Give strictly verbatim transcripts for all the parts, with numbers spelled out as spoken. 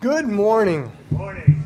Good morning. Morning.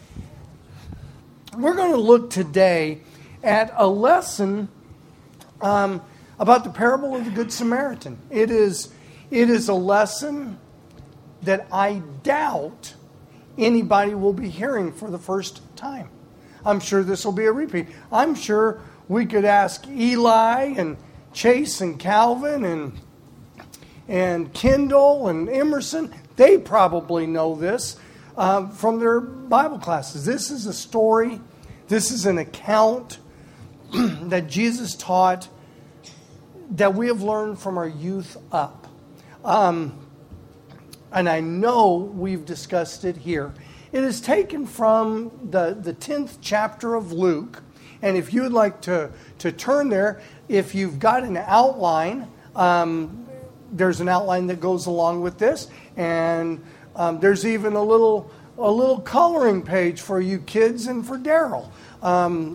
We're going to look today at a lesson um, about the parable of the Good Samaritan. It is, it is a lesson that I doubt anybody will be hearing for the first time. I'm sure this will be a repeat. I'm sure we could ask Eli and Chase and Calvin and and Kendall and Emerson. They probably know this uh, from their Bible classes. This is a story. This is an account that Jesus taught that we have learned from our youth up. Um, and I know we've discussed it here. It is taken from the, the tenth chapter of Luke. And if you would like to, to turn there, if you've got an outline, um, there's an outline that goes along with this. And um, there's even a little a little coloring page for you kids and for Daryl. Um,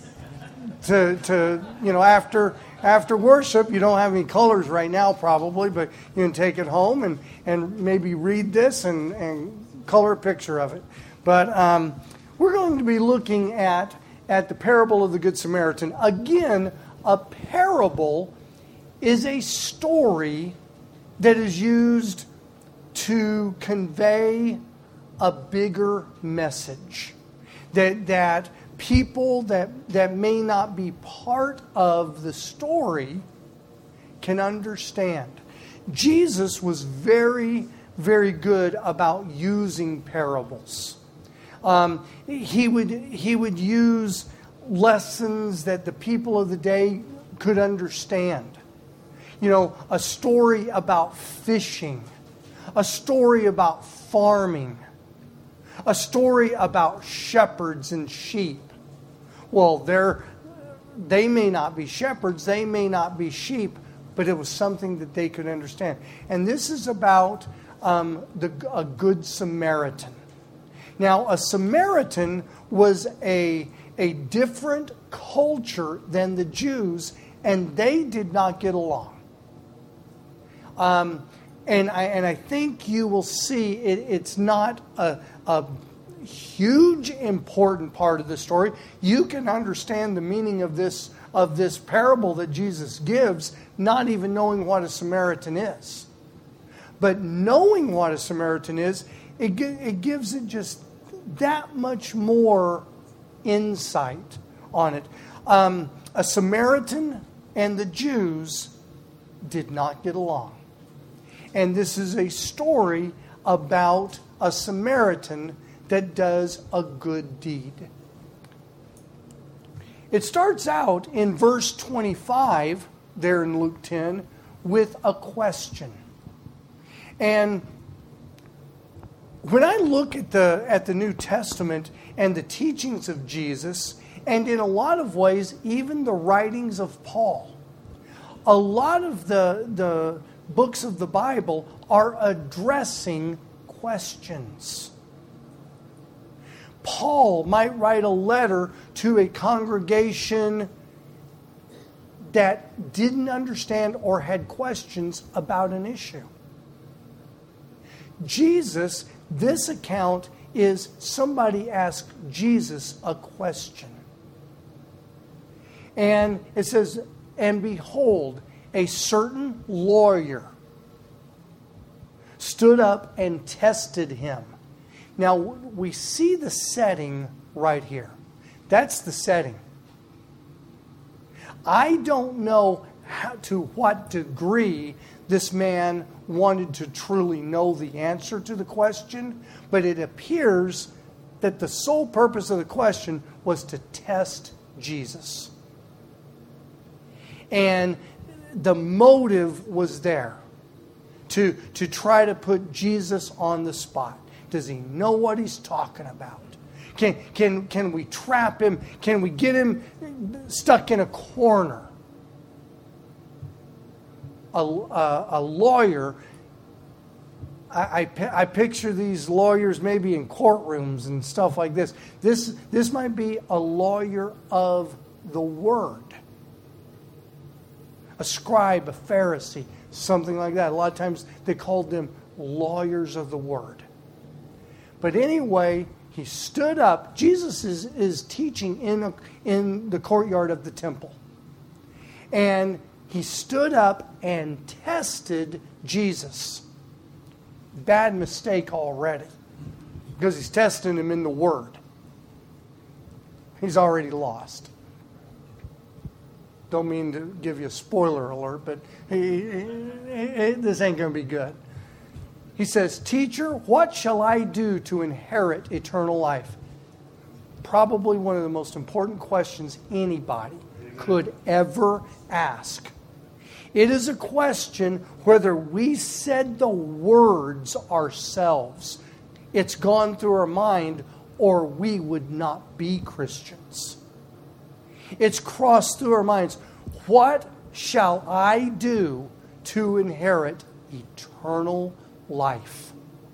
to, to, you know, after after worship, you don't have any colors right now probably, but you can take it home and, and maybe read this and, and color a picture of it. But um, we're going to be looking at, at the parable of the Good Samaritan. Again, a parable is a story that is used to convey a bigger message. That that people that, that may not be part of the story can understand. Jesus was very, very good about using parables. Um, he would he would use lessons that the people of the day could understand. You know, a story about fishing, a story about farming, a story about shepherds and sheep. Well, they're, they may not be shepherds, they may not be sheep, but it was something that they could understand. And this is about um, the, a good Samaritan. Now, a Samaritan was a, a different culture than the Jews, and they did not get along. Um, and I and I think you will see it, it's not a, a huge important part of the story. You can understand the meaning of this of this parable that Jesus gives, not even knowing what a Samaritan is. But knowing what a Samaritan is, it it gives it just that much more insight on it. Um, a Samaritan and the Jews did not get along. And this is a story about a Samaritan that does a good deed. It starts out in verse twenty-five, there in Luke ten, with a question. And when I look at the at the New Testament and the teachings of Jesus, and in a lot of ways, even the writings of Paul, a lot of the the books of the Bible are addressing questions. Paul might write a letter to a congregation that didn't understand or had questions about an issue. Jesus, this account is somebody asked Jesus a question. And it says, and behold, a certain lawyer stood up and tested him. Now, we see the setting right here. That's the setting. I don't know how, to what degree this man wanted to truly know the answer to the question, but it appears that the sole purpose of the question was to test Jesus. And the motive was there to, to try to put Jesus on the spot. Does he know what he's talking about? Can, can, can we trap him? Can we get him stuck in a corner? A, a, a lawyer, I, I, I picture these lawyers maybe in courtrooms and stuff like this. This, this might be a lawyer of the word. A scribe, a Pharisee, something like that. A lot of times they called them lawyers of the word. But anyway, he stood up. Jesus is, is teaching in, a, in the courtyard of the temple. And he stood up and tested Jesus. Bad mistake already. Because he's testing him in the Word. He's already lost. Don't mean to give you a spoiler alert, but he, he, he, this ain't going to be good. He says, "Teacher, what shall I do to inherit eternal life?" Probably one of the most important questions anybody could ever ask. It is a question whether we said the words ourselves. It's gone through our mind, or we would not be Christians. It's crossed through our minds. What shall I do to inherit eternal life?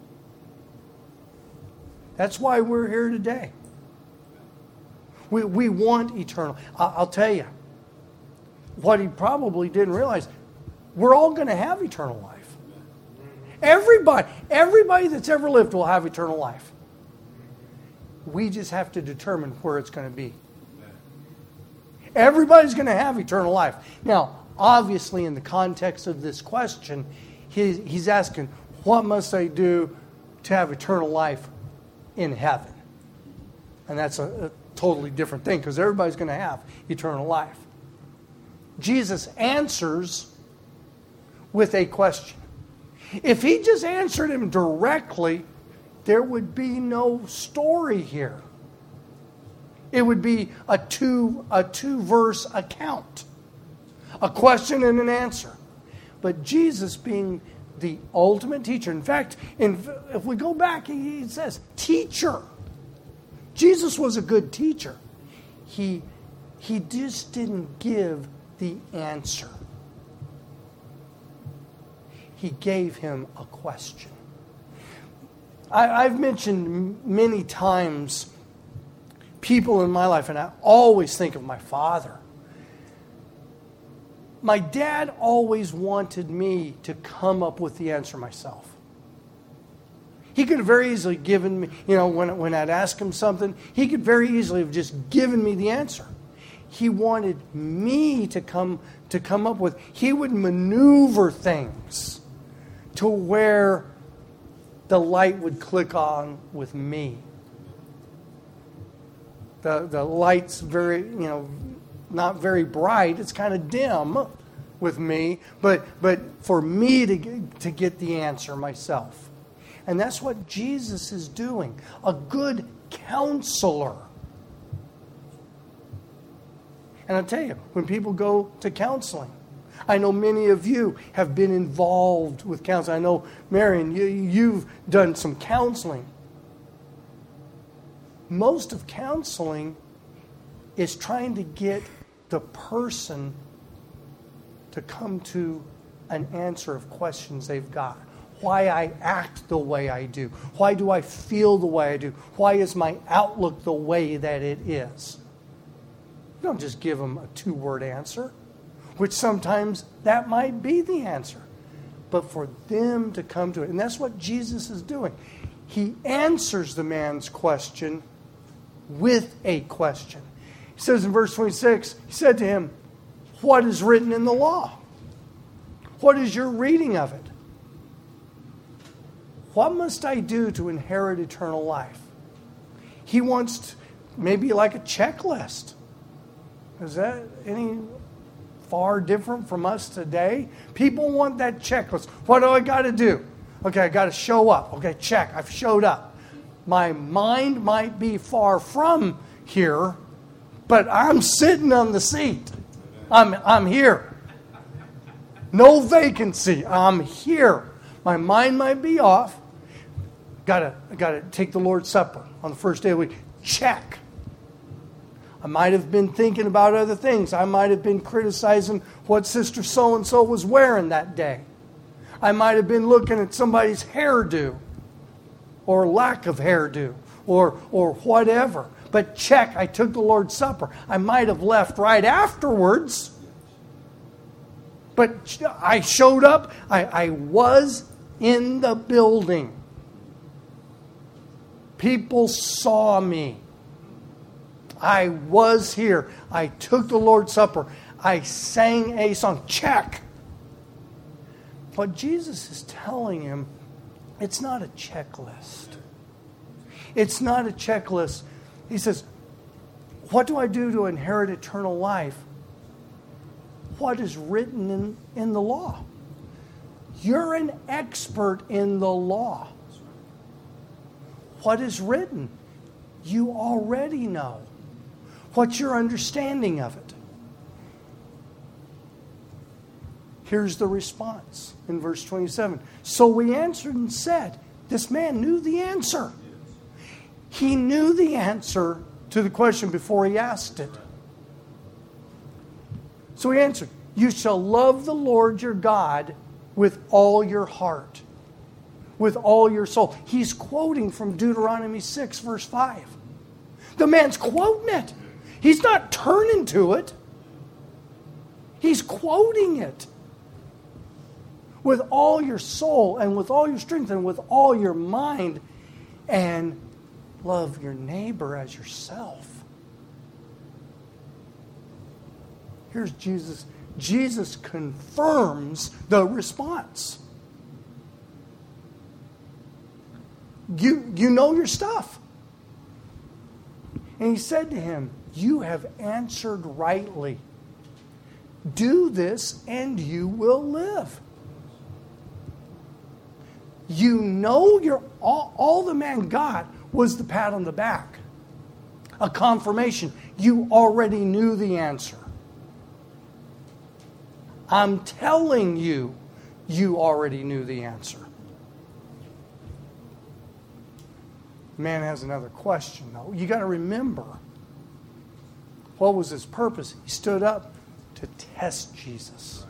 That's why we're here today. We, we want eternal. I'll tell you, what he probably didn't realize, we're all going to have eternal life. Everybody, everybody that's ever lived will have eternal life. We just have to determine where it's going to be. Everybody's going to have eternal life. Now, obviously, in the context of this question, he, he's asking, what must I do to have eternal life in heaven? And that's a, a totally different thing, because everybody's going to have eternal life. Jesus answers with a question. If he just answered him directly, there would be no story here. It would be a two a two verse account, a question and an answer. But Jesus, being the ultimate teacher, in fact, in, if we go back, he says, "Teacher." Jesus was a good teacher. He he just didn't give the answer. He gave him a question. I, I've mentioned many times people in my life, and I always think of my father. My dad always wanted me to come up with the answer myself. He could have very easily given me, you know, when, when I'd ask him something, he could very easily have just given me the answer. He wanted me to come to come up with, he would maneuver things to where the light would click on with me. The the light's very, you know, not very bright. It's kind of dim with me, but but for me to get, to get the answer myself. And that's what Jesus is doing. A good counselor. And I'll tell you, when people go to counseling, I know many of you have been involved with counseling. I know, Marion, you, you've done some counseling. Most of counseling is trying to get the person to come to an answer of questions they've got. Why I act the way I do. Why do I feel the way I do? Why is my outlook the way that it is? You don't just give them a two-word answer, which sometimes that might be the answer. But for them to come to it, and that's what Jesus is doing. He answers the man's question with a question. He says in verse twenty-six, he said to him, "What is written in the law? What is your reading of it? What must I do to inherit eternal life?" He wants to, maybe like a checklist. Is that any far different from us today? People want that checklist. What do I got to do? Okay, I got to show up. Okay, check. I've showed up. My mind might be far from here, but I'm sitting on the seat. I'm I'm here. No vacancy. I'm here. My mind might be off. Gotta gotta take the Lord's Supper on the first day of the week. Check. I might have been thinking about other things. I might have been criticizing what Sister so-and-so was wearing that day. I might have been looking at somebody's hairdo or lack of hairdo or, or whatever. But check, I took the Lord's Supper. I might have left right afterwards. But I showed up. I, I was in the building. People saw me. I was here. I took the Lord's Supper. I sang a song. Check. But Jesus is telling him, it's not a checklist. It's not a checklist. He says, what do I do to inherit eternal life? What is written in, in the law? You're an expert in the law. What is written? You already know. What's your understanding of it? Here's the response in verse twenty-seven. So we answered and said, this man knew the answer. He knew the answer to the question before he asked it. So he answered, you shall love the Lord your God with all your heart, with all your soul. He's quoting from Deuteronomy six, verse five. The man's quoting it. He's not turning to it. He's quoting it. With all your soul and with all your strength and with all your mind, and love your neighbor as yourself. Here's Jesus. Jesus confirms the response. You, you know your stuff. And he said to him, you have answered rightly. Do this and you will live. You know your all, all the man got was the pat on the back. A confirmation. You already knew the answer. I'm telling you, you already knew the answer. Man has another question, though. You got to remember, what was his purpose? He stood up to test Jesus.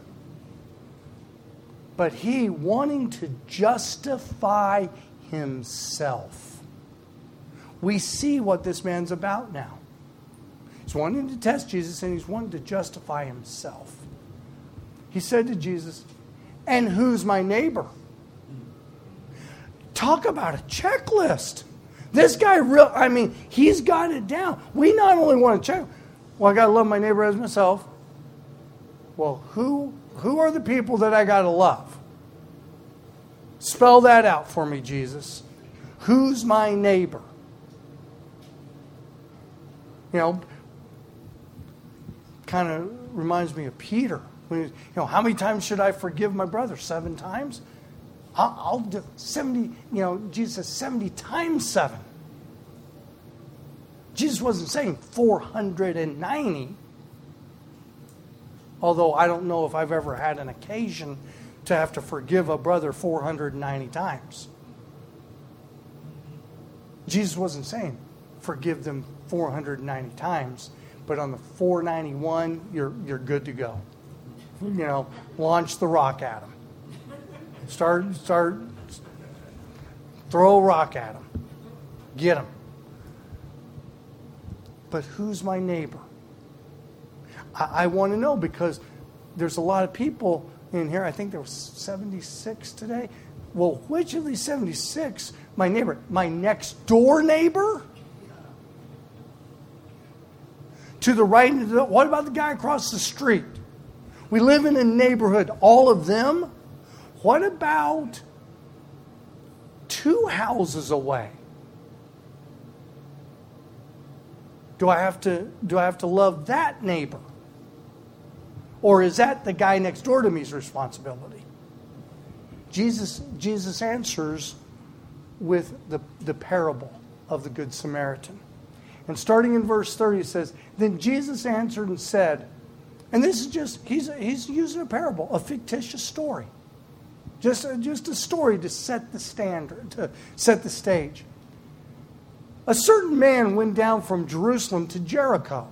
But he, wanting to justify himself. We see what this man's about now. He's wanting to test Jesus and he's wanting to justify himself. He said to Jesus, and who's my neighbor? Talk about a checklist. This guy, real, I mean, he's got it down. We not only want to check, well, I got to love my neighbor as myself. Well, who, who are the people that I got to love? Spell that out for me, Jesus. Who's my neighbor? You know, kind of reminds me of Peter. When, you know, how many times should I forgive my brother? Seven times? I'll, I'll do seventy, you know, Jesus says seventy times seven. Jesus wasn't saying four hundred ninety. Although I don't know if I've ever had an occasion to have to forgive a brother four hundred ninety times. Jesus wasn't saying forgive them four hundred ninety times, but on the four ninety-one, you're you're good to go. You know, launch the rock at them. Start, start, throw a rock at them. Get them. But who's my neighbor? I, I want to know because there's a lot of people in here. I think there was seventy-six today. Well, which of these seventy-six, my neighbor? My next door neighbor? To the right and to the, what about the guy across the street? We live in a neighborhood. All of them? What about two houses away? Do I have to do I have to love that neighbor? Or is that the guy next door to me's responsibility? Jesus Jesus answers with the, the parable of the Good Samaritan. And starting in verse thirty it says, then Jesus answered and said, and this is just, he's he's using a parable, a fictitious story. Just a, just a story to set the standard, to set the stage. A certain man went down from Jerusalem to Jericho.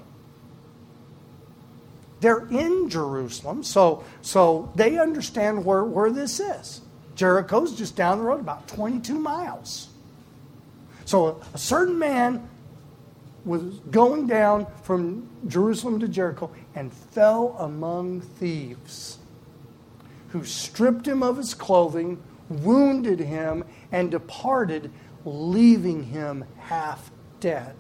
They're in Jerusalem, so, so they understand where, where this is. Jericho's just down the road, about twenty-two miles. So a, a certain man was going down from Jerusalem to Jericho and fell among thieves, who stripped him of his clothing, wounded him, and departed, leaving him half dead.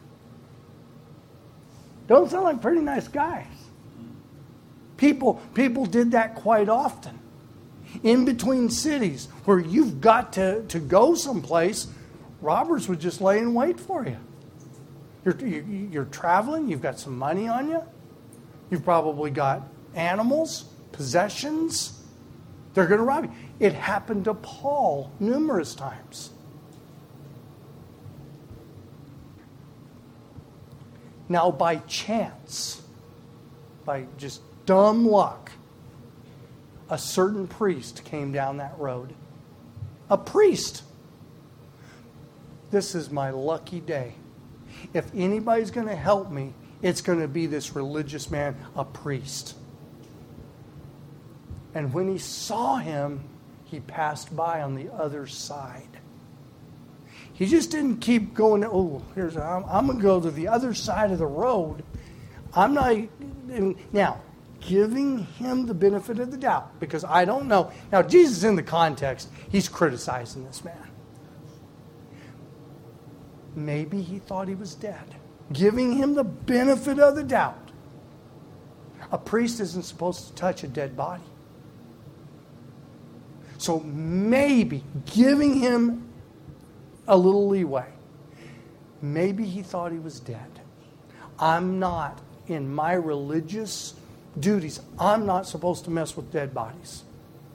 Don't sound like pretty nice guys. People, people did that quite often. In between cities where you've got to, to go someplace, robbers would just lay in wait for you. You're, you, you're traveling, you've got some money on you. You've probably got animals, possessions. They're going to rob you. It happened to Paul numerous times. Now, by chance, by just dumb luck, a certain priest came down that road. A priest. This is my lucky day. If anybody's going to help me, it's going to be this religious man, a priest. And when he saw him, he passed by on the other side. He just didn't keep going, oh, here's, I'm, I'm going to go to the other side of the road. I'm not, now, giving him the benefit of the doubt, because I don't know. Now, Jesus, in the context, he's criticizing this man. Maybe he thought he was dead. Giving him the benefit of the doubt. A priest isn't supposed to touch a dead body. So maybe giving him a little leeway. Maybe he thought he was dead. I'm not, in my religious duties, I'm not supposed to mess with dead bodies.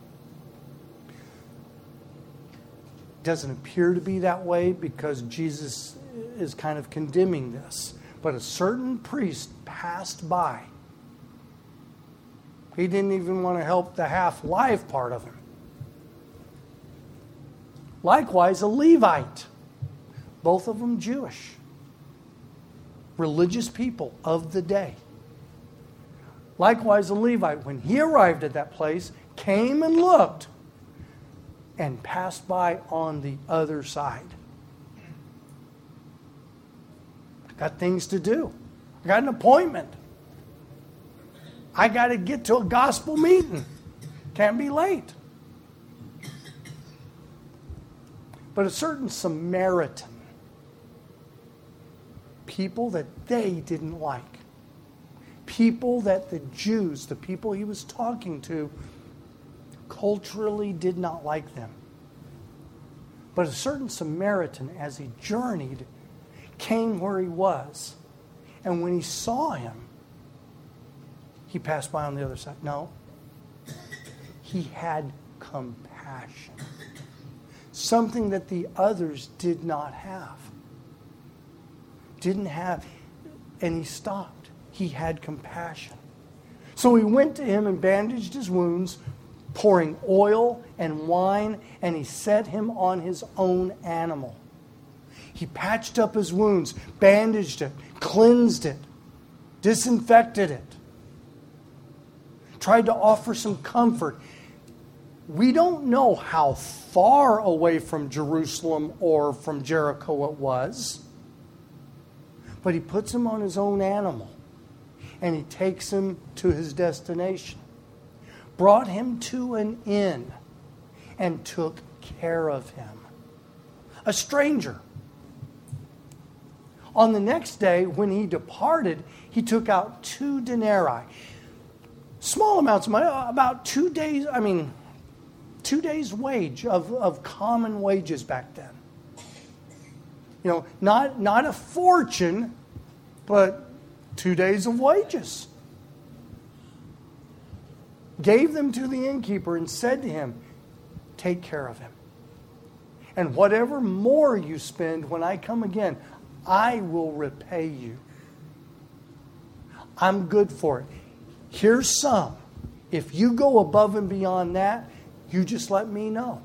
Doesn't appear to be that way because Jesus is kind of condemning this. But a certain priest passed by. He didn't even want to help the half-live part of him. Likewise, a Levite. Both of them Jewish. Religious people of the day. Likewise, a Levite, when he arrived at that place, came and looked and passed by on the other side. I got things to do. I got an appointment. I got to get to a gospel meeting. Can't be late. But a certain Samaritan, people that they didn't like, people that the Jews, the people he was talking to, culturally did not like them. But a certain Samaritan, as he journeyed, came where he was. And when he saw him, he passed by on the other side. No. He had compassion. Something that the others did not have. Didn't have. And he stopped. He had compassion. So he went to him and bandaged his wounds, pouring oil and wine, and he set him on his own animal. He patched up his wounds, bandaged it, cleansed it, disinfected it, tried to offer some comfort. We don't know how far away from Jerusalem or from Jericho it was, but he puts him on his own animal, and he takes him to his destination. Brought him to an inn and took care of him. A stranger. On the next day, when he departed, he took out two denarii. Small amounts of money, about two days, I mean, two days' wage of, of common wages back then. You know, not, not a fortune, but two days of wages. Gave them to the innkeeper and said to him, take care of him. And whatever more you spend when I come again, I will repay you. I'm good for it. Here's some. If you go above and beyond that, you just let me know.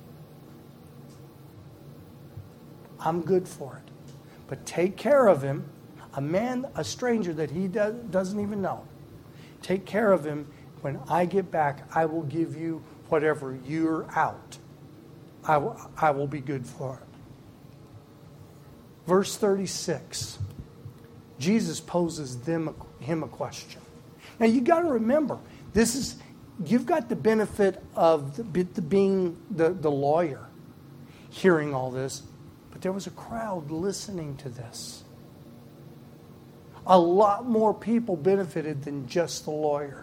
I'm good for it. But take care of him. A man, a stranger that he does, doesn't even know. Take care of him. When I get back, I will give you whatever you're out. I will, I will be good for it. Verse thirty-six. Jesus poses them him a question. Now you got to remember, this is you've got the benefit of the, the being the, the lawyer, hearing all this. But there was a crowd listening to this. A lot more people benefited than just the lawyer.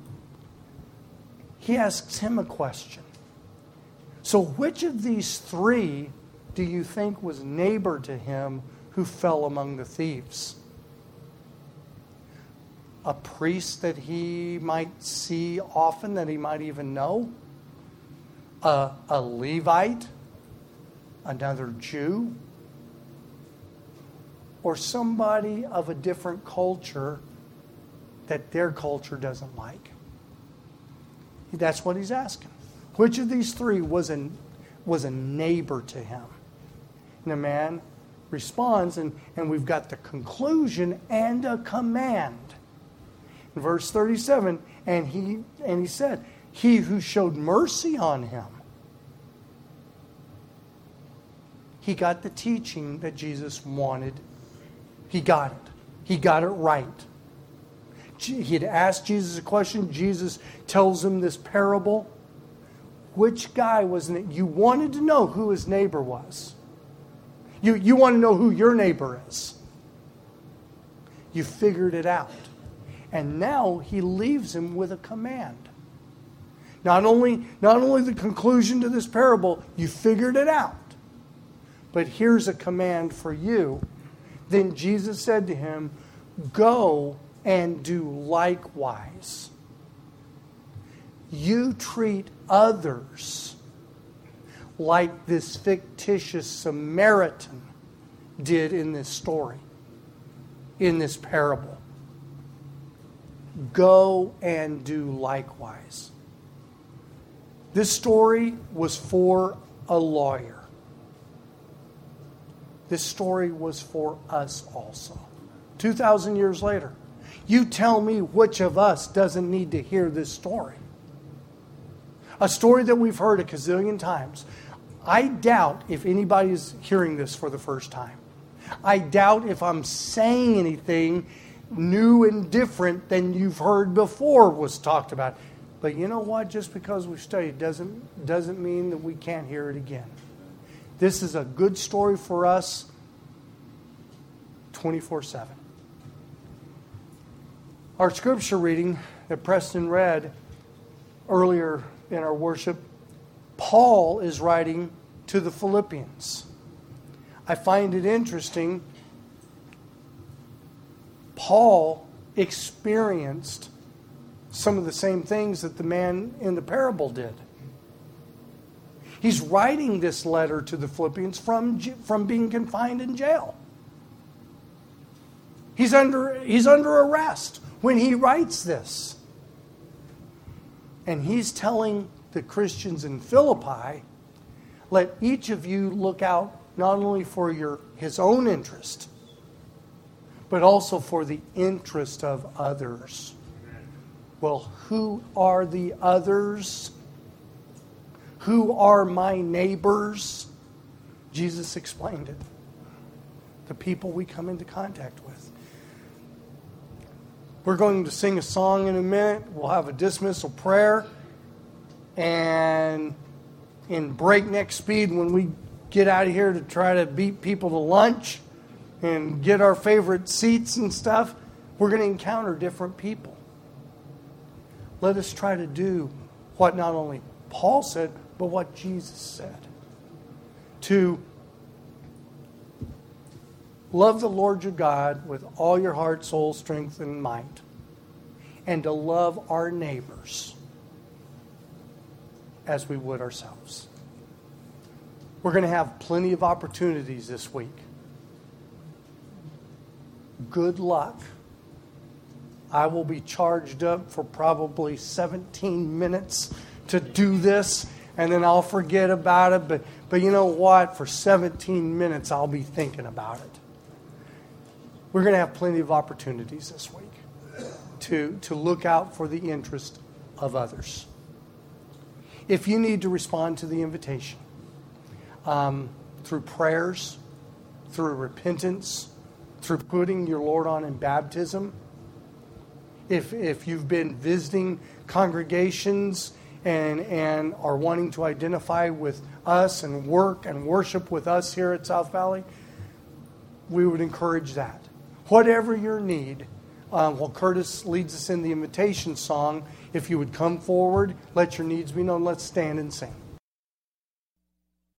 He asks him a question. So which of these three do you think was neighbor to him who fell among the thieves? A priest that he might see often, that he might even know? A, a Levite? Another Jew? Or somebody of a different culture that their culture doesn't like? That's what he's asking. Which of these three was a, was a neighbor to him? And the man responds, and, and we've got the conclusion and a command. In verse thirty-seven, and he and he said, he who showed mercy on him. He got the teaching that Jesus wanted. He got it. He got it right. He had asked Jesus a question. Jesus tells him this parable. Which guy was it? You wanted to know who his neighbor was. You, you want to know who your neighbor is. You figured it out. And now he leaves him with a command. Not only, not only the conclusion to this parable, you figured it out. But here's a command for you. Then Jesus said to him, go and do likewise. You treat others like this fictitious Samaritan did in this story, in this parable. Go and do likewise. This story was for a lawyer. This story was for us also. two thousand years later. You tell me which of us doesn't need to hear this story. A story that we've heard a gazillion times. I doubt if anybody's hearing this for the first time. I doubt if I'm saying anything new and different than you've heard before was talked about. But you know what? Just because we've studied doesn't, doesn't mean that we can't hear it again. This is a good story for us twenty-four seven. Our scripture reading that Preston read earlier in our worship, Paul is writing to the Philippians. I find it interesting. Paul experienced some of the same things that the man in the parable did. He's writing this letter to the Philippians from, from being confined in jail. He's under, he's under arrest when he writes this. And he's telling the Christians in Philippi, let each of you look out not only for your his own interest, but also for the interest of others. Well, who are the others? Who are my neighbors? Jesus explained it. The people we come into contact with. We're going to sing a song in a minute. We'll have a dismissal prayer. And in breakneck speed, when we get out of here to try to beat people to lunch and get our favorite seats and stuff, we're going to encounter different people. Let us try to do what not only Paul said, but what Jesus said. To love the Lord your God with all your heart, soul, strength, and might. And to love our neighbors as we would ourselves. We're going to have plenty of opportunities this week. Good luck. I will be charged up for probably seventeen minutes to do this, and then I'll forget about it. But, but you know what? For seventeen minutes, I'll be thinking about it. We're going to have plenty of opportunities this week to, to look out for the interest of others. If you need to respond to the invitation um, through prayers, through repentance, through putting your Lord on in baptism, if, if you've been visiting congregations and, and are wanting to identify with us and work and worship with us here at South Valley, we would encourage that. Whatever your need, uh, while Curtis leads us in the invitation song, if you would come forward, let your needs be known. Let's stand and sing.